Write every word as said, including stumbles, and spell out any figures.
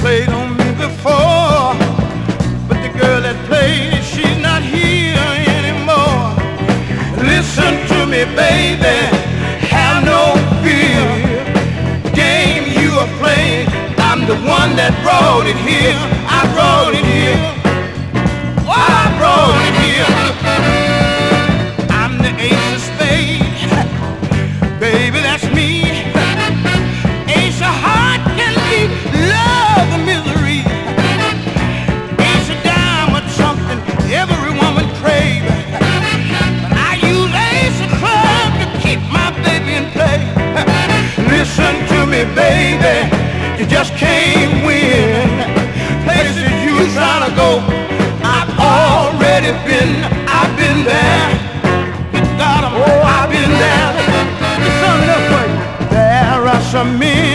played on me before, but the girl that played, she's not here anymore. Listen to me, baby, have no fear. Game you are playing, I'm the one that brought it here. I brought it here. Oh, I brought it here. I'm the ace of spades, baby, that's me. Ace of heart can be love or misery. Ace of diamond, something every woman craves. But I use ace of club to keep my baby in play. Listen to me, baby, you just can't win. Places you trying to go, I've already been. I've been there. Good God, oh, I've been there. Listen, listen. There are some men